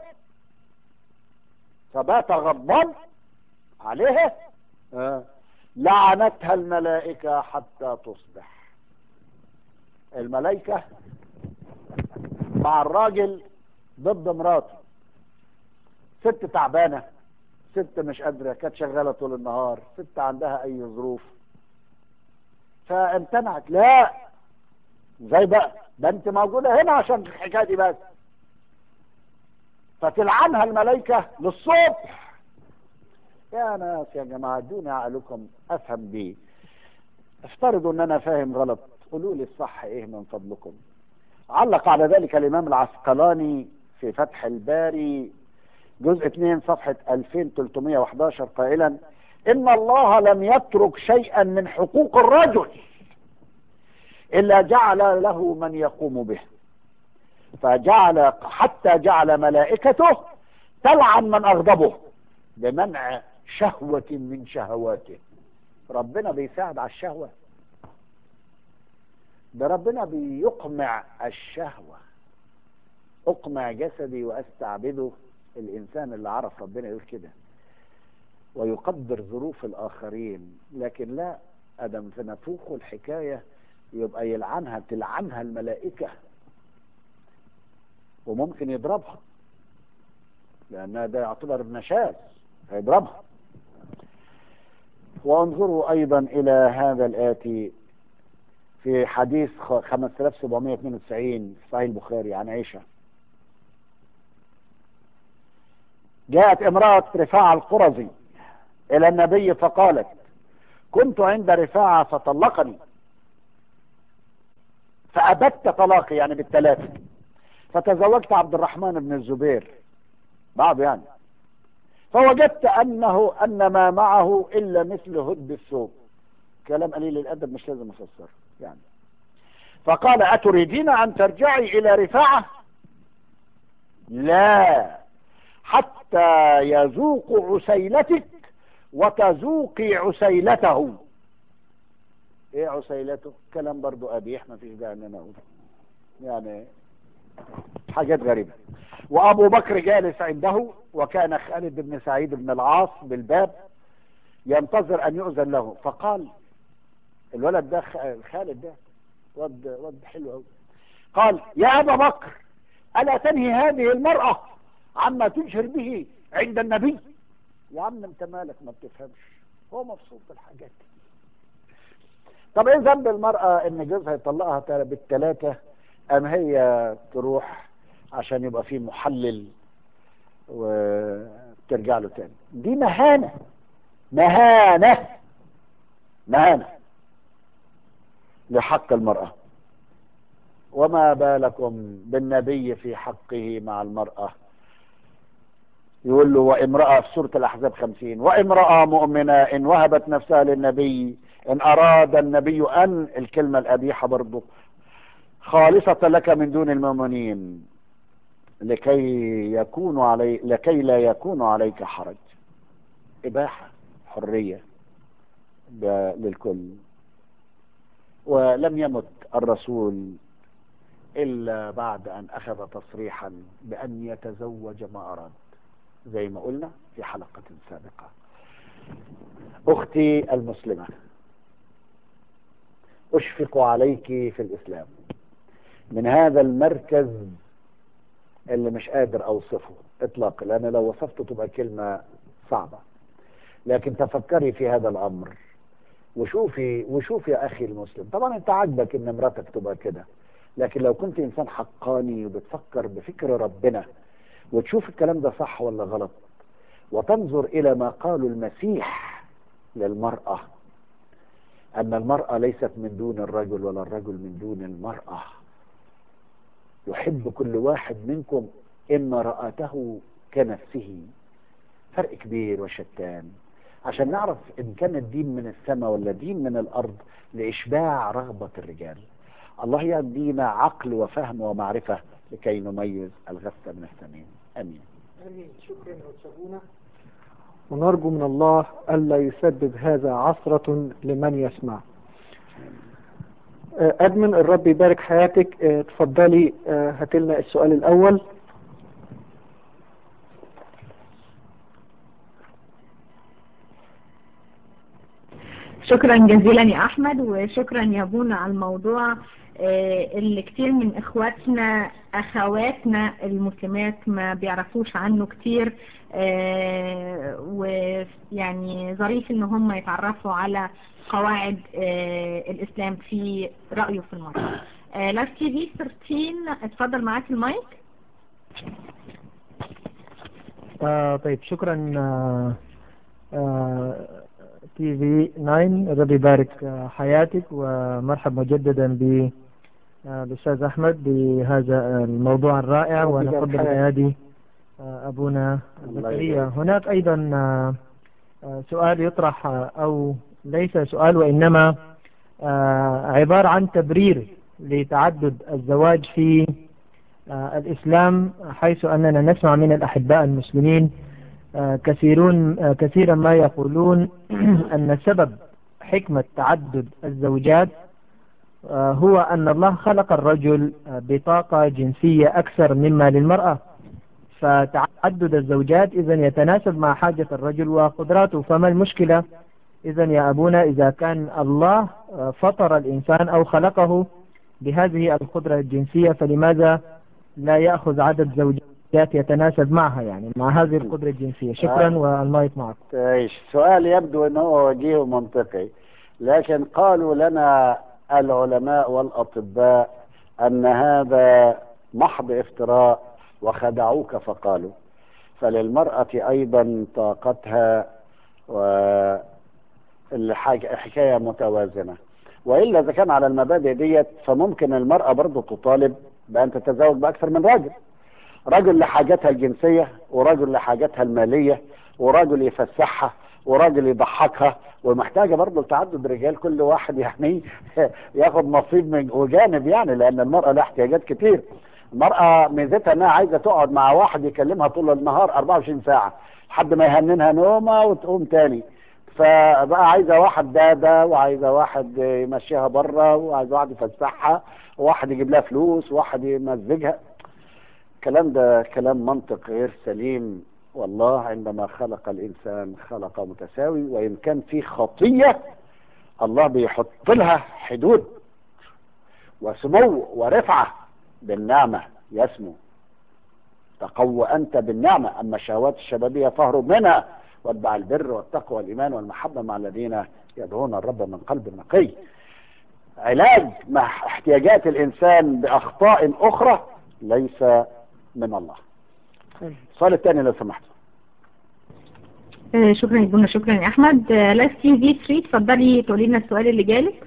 فبات غضبان عليه لعنتها الملائكة حتى تصبح. الملائكة مع الراجل ضد مراته. ست تعبانة، ست مش قادرة، كانت شغالة طول النهار، ست عندها اي ظروف فامتنعت، لا زي بقى ده انت موجودة هنا عشان الحكاية دي بس، فتلعنها الملائكة للصبح. يا ناس يا جماعة ادوني عقلكم افهم بيه. افترضوا ان انا فاهم غلط، قولوا لي الصح ايه من فضلكم. علق على ذلك الامام العسقلاني في فتح الباري جزء 2 صفحة 2311 قائلا ان الله لم يترك شيئا من حقوق الرجل الا جعل له من يقوم به، فجعل حتى جعل ملائكته تلعن من اغضبه بمنع شهوة من شهواته. ربنا بيساعد على الشهوة، ده ربنا بيقمع الشهوة. اقمع جسدي واستعبده. الانسان اللي عرف ربنا يقول كده ويقدر ظروف الاخرين، لكن لا ادم في نفوخه الحكاية يبقى يلعنها، تلعنها الملائكة وممكن يضربها لأنها ده يعتبر نشاز هيضربها. وانظروا أيضا إلى هذا الآتي في حديث 5792 صحيح البخاري عن عائشة. جاءت امرأة رفاعة القرظي إلى النبي فقالت كنت عند رفاعة فطلقني فأبت طلاقي، يعني بالثلاثة، فتزوجت عبد الرحمن بن الزبير بعض يعني، فوجدت أن ما معه إلا مثل هد الثوب. كلام قليل الأدب مش لازم أفسره يعني. فقال: أتريدين أن ترجعي إلى رفاعة؟ لا، حتى يذوق عسيلتك وتذوقي عسيلته. ايه عسيلته؟ كلام برضو قبيح ما فيش داعي ان انا اقوله يعني، حاجات غريبة. وابو بكر جالس عنده، وكان خالد بن سعيد بن العاص بالباب ينتظر ان يؤذن له. فقال الولد ده خالد ده واد حلو قوي، قال: يا ابا بكر، الا تنهي هذه المرأة عما تجهر به عند النبي؟ يا عم انت مالك ما بتفهمش، هو مبسوط بالحاجات دي. طب ايه ذنب المرأة ان جوزها يطلقها بالثلاثة، ام هي تروح عشان يبقى فيه محلل وترجع له تاني؟ دي مهانة مهانة مهانة لحق المرأة. وما بالكم بالنبي في حقه مع المرأة؟ يقول له: وامرأة في سورة الأحزاب 50، وامرأة مؤمنة إن وهبت نفسها للنبي إن أراد النبي أن، الكلمة القبيحة برضو، خالصة لك من دون المؤمنين لكي لا يكون عليك حرج. إباحة، حرية للكل. ولم يمت الرسول إلا بعد أن أخذ تصريحا بأن يتزوج ما أراد، زي ما قلنا في حلقة سابقة. أختي المسلمة، أشفق عليك في الإسلام من هذا المركز اللي مش قادر أوصفه إطلاقا، لأن لو وصفته تبقى كلمة صعبة. لكن تفكري في هذا الأمر وشوفي يا أخي المسلم. طبعا أنت عاجبك إن مراتك تبقى كده، لكن لو كنت إنسان حقاني وبتفكر بفكر ربنا وتشوف الكلام ده صح ولا غلط، وتنظر إلى ما قاله المسيح للمرأة، أن المرأة ليست من دون الرجل ولا الرجل من دون المرأة. يحب كل واحد منكم إن رأته كنفسه. فرق كبير وشتان، عشان نعرف إن كان الدين من السماء ولا دين من الأرض لإشباع رغبة الرجال. الله يدينا عقل وفهم ومعرفة لكي نميز الغث من السمين. أمين. آمين. شكرا وتسابونا، ونرجو من الله ألا يسبب هذا عثرة لمن يسمع. أدمن، الرب يبارك حياتك. تفضلي هاتلنا السؤال الأول. شكرا جزيلا يا أحمد، وشكرا يا بونا على الموضوع اللي كتير من اخواتنا اخواتنا المسلمات ما بيعرفوش عنه كتير، ويعني ظريف ان هم يتعرفوا على قواعد الاسلام في رأيه في المرأة. لاف تي في 13، اتفضل معاك المايك. طيب شكرا. تي في 9، ربي يبارك حياتك، ومرحب مجددا بالأستاذ أحمد بهذا الموضوع الرائع، ونقبل الأيادي أبونا زكريا. هناك أيضا سؤال يطرح، أو ليس سؤال وإنما عبارة عن تبرير لتعدد الزواج في الإسلام، حيث أننا نسمع من الأحباء المسلمين كثيرا ما يقولون أن سبب حكمة تعدد الزوجات هو أن الله خلق الرجل بطاقة جنسية أكثر مما للمرأة، فتعدد الزوجات إذن يتناسب مع حاجة الرجل وقدراته. فما المشكلة إذن يا أبونا إذا كان الله فطر الإنسان أو خلقه بهذه القدرة الجنسية، فلماذا لا يأخذ عدد زوجات يتناسب معها، يعني مع هذه القدرة الجنسية؟ شكرا، والمايك معك. سؤال يبدو أنه وجيه ومنطقي، لكن قالوا لنا العلماء والأطباء أن هذا محض افتراء وخدعوك فقالوا. فللمرأة أيضا طاقتها، والحكاية متوازنة. وإلا إذا كان على المبادئ ديت فممكن المرأة برضو تطالب بأن تتزوج بأكثر من راجل. رجل لحاجاتها الجنسية، ورجل لحاجاتها المالية، ورجل يفسحها، ورجل يضحكها، ومحتاجة برضه لتعدد رجال، كل واحد يعني ياخد نصيب من وجانب، يعني لأن المرأة لها احتياجات كتير. المرأة ميزتها انها عايزة تقعد مع واحد يكلمها طول النهار 24 ساعة لحد ما يهننها نومة وتقوم تاني. فبقى عايزة واحد دادا، وعايزة واحد يمشيها بره، وعايزة واحد يفسحها، وواحد يجيب لها فلوس، وواحد يمزجها. الكلام ده كلام منطق غير سليم. والله عندما خلق الإنسان خلق متساوي، وإن كان في خطية الله بيحط لها حدود وسمو ورفعة بالنعمة، يسمو تقوى أنت بالنعمة، أما الشهوات الشبابية فاهرب منها واتبع البر والتقوى والإيمان والمحبة مع الذين يدعون الرب من قلب نقي. علاج مع احتياجات الإنسان بأخطاء أخرى ليس من الله. السؤال الثاني لو سمحت. شكرا يا بونا، شكرا يا احمد. لايف تي في 3 اتفضلي تقولي لنا السؤال اللي جالك.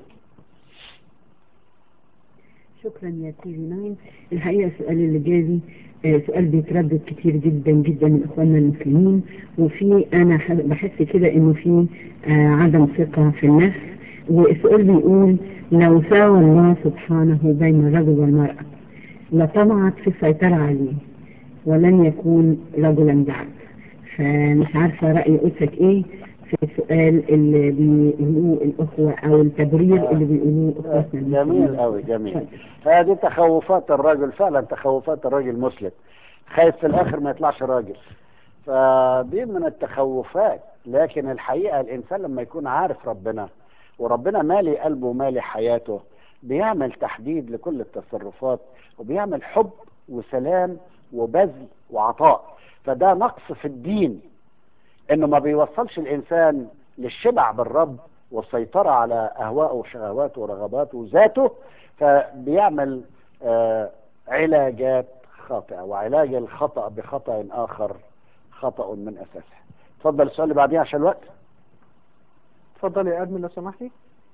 شكرا يا تي في 9. الحقيقه السؤال اللي جالي سؤال بيتردد كتير جدا جدا من اخواننا المسلمين، وفي انا بحس كده انه في عدم ثقه في النفس. والسؤال بيقول: لو ساوى الله سبحانه بين الرجل والمراه لطمعت في السيطره عليه ولن يكون رجلا بعد. فمش عارفة رأي قدسك ايه في السؤال اللي بيقولوه الأخوة أو التبرير اللي بيقولوه أخواتنا. جميل أوي، جميل. هذه تخوفات الرجل، فعلا تخوفات الرجل المسلم، خايف في الآخر ما يطلعش راجل، فدي من التخوفات. لكن الحقيقة الإنسان لما يكون عارف ربنا، وربنا مالي قلبه ومالي حياته، بيعمل تحديد لكل التصرفات، وبيعمل حب وسلام وبذل وعطاء. فده نقص في الدين، انه ما بيوصلش الانسان للشبع بالرب والسيطرة على اهوائه وشهواته ورغباته وذاته، فبيعمل علاجات خاطئة، وعلاج الخطأ بخطأ اخر خطأ من اساسه. اتفضل السؤال اللي بعديه عشان الوقت. اتفضل يا ادمن لو سمحتي.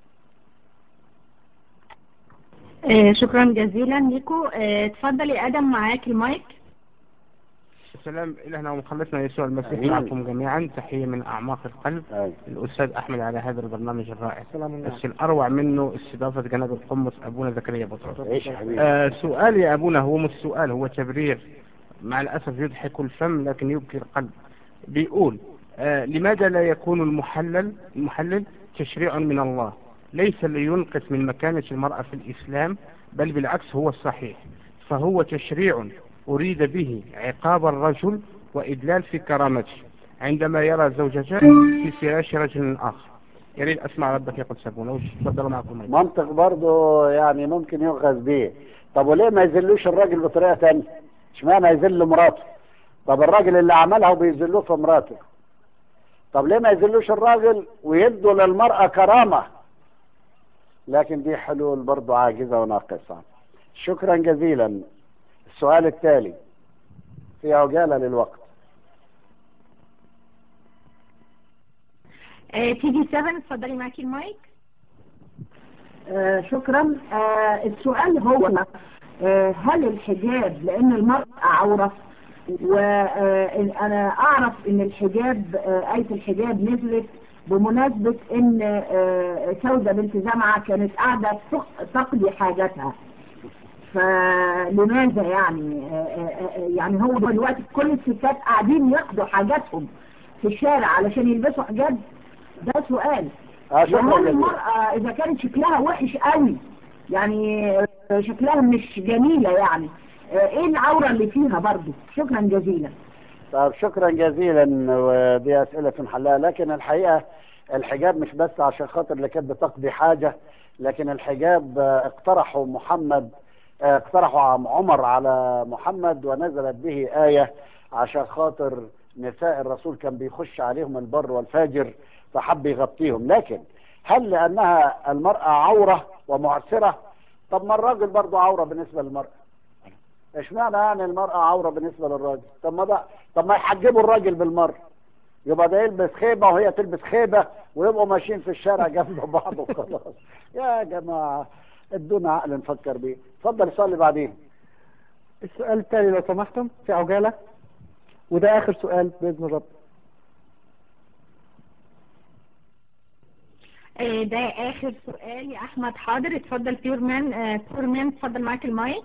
شكرا جزيلا لكم. اتفضل يا ادم، معاك المايك. السلام إلهنا ومخلصنا يسوع المسيح معكم جميعا. تحية من أعماق القلب. الأستاذ أحمد على هذا البرنامج الرائع، بس الأروع منه استضافة جناب القمص أبونا زكريا بطرس. سؤال يا أبونا، هو مش سؤال، هو تبرير مع الأسف يضحك الفم لكن يبكي القلب. بيقول لماذا لا يكون المحلل تشريع من الله، ليس لينقص من مكانة المرأة في الإسلام، بل بالعكس هو الصحيح، فهو تشريع أريد به عقاب الرجل وإدلال في كرامته عندما يرى زوجته في فراش رجل آخر. يريد أسمع ردك يا قدس أبونا. تفضلوا معكم. منطق برضه يعني ممكن يؤخذ به. طب وليه ما يذلوش الراجل بطريقة تانية؟ اشمعنى يذل مراته؟ طب الراجل اللي عملها وبيذلوه في مراته، طب ليه ما يذلوش الراجل ويدوا للمرأة كرامة؟ لكن دي حلول برضه عاجزة وناقصة. شكرا جزيلا. السؤال التالي في عجالة للوقت. تي في 7 اتفضلي معاكي المايك. شكرا. السؤال هو هل الحجاب، لأن المرأة عورة، وأنا أعرف إن الحجاب آية الحجاب نزلت بمناسبة إن سودة بنت زمعة كانت قاعدة تقضي حاجتها، فلماذا يعني هو دلوقتي كل الستات قاعدين يقضوا حاجاتهم في الشارع علشان يلبسوا حجاب؟ ده سؤال. وهل المرأة إذا كانت شكلها وحش قوي، يعني شكلها مش جميلة، يعني ايه العورة اللي فيها برضو؟ شكرا جزيلا. طب شكرا جزيلا، ودي أسئلة في محلها. لكن الحقيقة الحجاب مش بس عشان خاطر اللي كانت بتقضي حاجة، لكن الحجاب اقترحوا عمر على محمد، ونزلت به آية عشان خاطر نساء الرسول كان بيخش عليهم البر والفاجر فحب يغطيهم. لكن هل لأنها المرأة عورة ومعسرة؟ طب ما الراجل برضو عورة بالنسبة للمرأة. اشمعنى يعني المرأة عورة بالنسبة للراجل؟ طب ما يحجبوا الراجل بالمرة، يبقى ده يلبس خيبة وهي تلبس خيبة، ويبقوا ماشيين في الشارع جنب بعض وخلاص. يا جماعة ادونا عقل نفكر بيه. اتفضل السؤال اللي بعدين. السؤال التالي لو سمحتم في عجالة، وده آخر سؤال بإذن الرب. ده آخر سؤال يا أحمد. حاضر، اتفضل بيورمان. بيورمان اتفضل معاك المايك.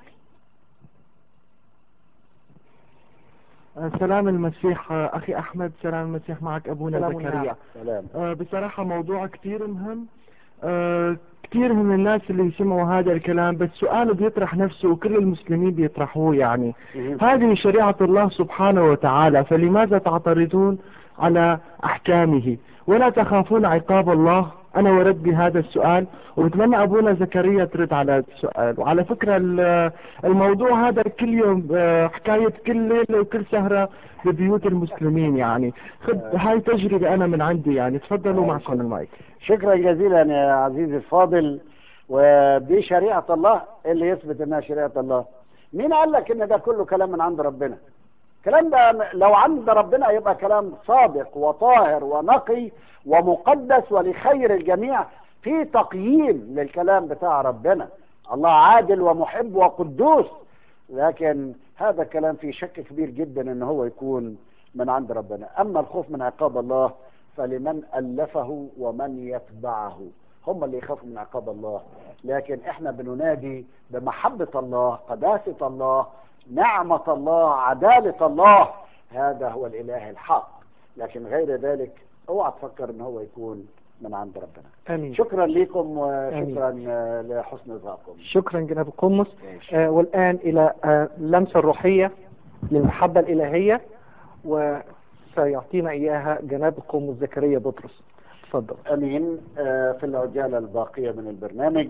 سلام المسيح أخي أحمد. سلام المسيح معك أبونا زكريا. سلام. بصراحة موضوع كتير مهم. كتير من الناس اللي سمعوا هذا الكلام، بس سؤال بيطرح نفسه وكل المسلمين بيطرحوه، يعني هذه شريعة الله سبحانه وتعالى، فلماذا تعترضون على أحكامه ولا تخافون عقاب الله؟ أنا ورد بهذا السؤال، وبتمنى أبونا زكريا ترد على هذا السؤال. وعلى فكرة الموضوع هذا كل يوم حكاية كل ليلة وكل سهرة ببيوت المسلمين، يعني هاي تجربة أنا من عندي. يعني تفضلوا معكم المايك. شكرا جزيلا يا عزيزي الفاضل. ودي شريعة الله اللي يثبت انها شريعة الله. مين قال لك ان ده كله كلام من عند ربنا؟ الكلام ده لو عند ربنا يبقى كلام صادق وطاهر ونقي ومقدس ولخير الجميع، في تقييم للكلام بتاع ربنا. الله عادل ومحب وقدوس، لكن هذا كلام فيه شك كبير جدا ان هو يكون من عند ربنا. اما الخوف من عقاب الله فلمن ألفه ومن يتبعه، هم اللي يخافوا من عقاب الله. لكن احنا بننادي بمحبة الله، قداسة الله، نعمة الله، عدالة الله. هذا هو الإله الحق، لكن غير ذلك اوعى تفكر ان هو يكون من عند ربنا. آمين. شكرا لكم وشكرا لحسن ذوقكم. شكرا جناب القمص. والآن إلى اللمسة الروحية للمحبة الإلهية، وسيعطينا إياها جناب القمص زكريا بطرس. تفضل. أمين. في العجالة الباقية من البرنامج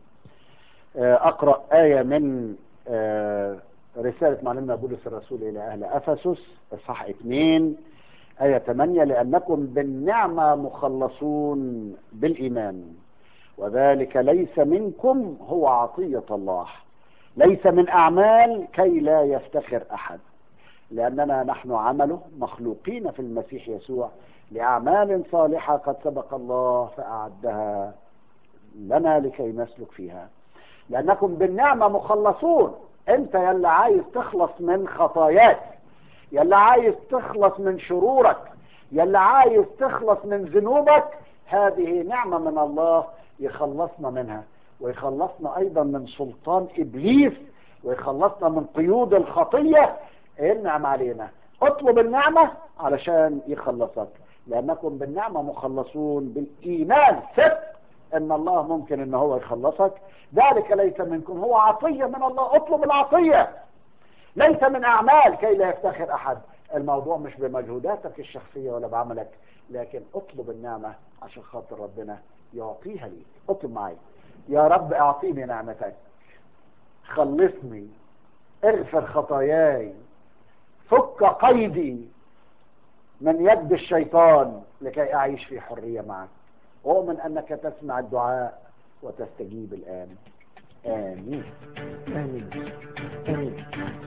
أقرأ آية من رسالة معلمنا بولس الرسول إلى أهل أفسس إصحاح 2 آية 8، لأنكم بالنعمة مخلصون بالإيمان، وذلك ليس منكم، هو عطية الله، ليس من أعمال كي لا يفتخر أحد، لأننا نحن عمله مخلوقين في المسيح يسوع لأعمال صالحة قد سبق الله فأعدها لنا لكي نسلك فيها. لأنكم بالنعمة مخلصون. أنت يلي عايز تخلص من خطاياك، يلي عايز تخلص من شرورك، يلي عايز تخلص من ذنوبك، هذه نعمة من الله يخلصنا منها، ويخلصنا أيضا من سلطان إبليس، ويخلصنا من قيود الخطية. النعم علينا. اطلب النعمة علشان يخلصك. لأنكم بالنعمة مخلصون بالإيمان. ثق ان الله ممكن ان هو يخلصك. ذلك ليس منكم، هو عطية من الله. اطلب العطية، ليس من اعمال كي لا يفتخر احد. الموضوع مش بمجهوداتك الشخصية ولا بعملك، لكن اطلب النعمة عشان خاطر ربنا يعطيها ليك. اطلب معي: يا رب اعطيني نعمتك، خلصني، اغفر خطاياي، فك قيدي من يد الشيطان لكي اعيش في حرية معك. أؤمن أنك تسمع الدعاء وتستجيب الآن. آمين. آمين. آمين.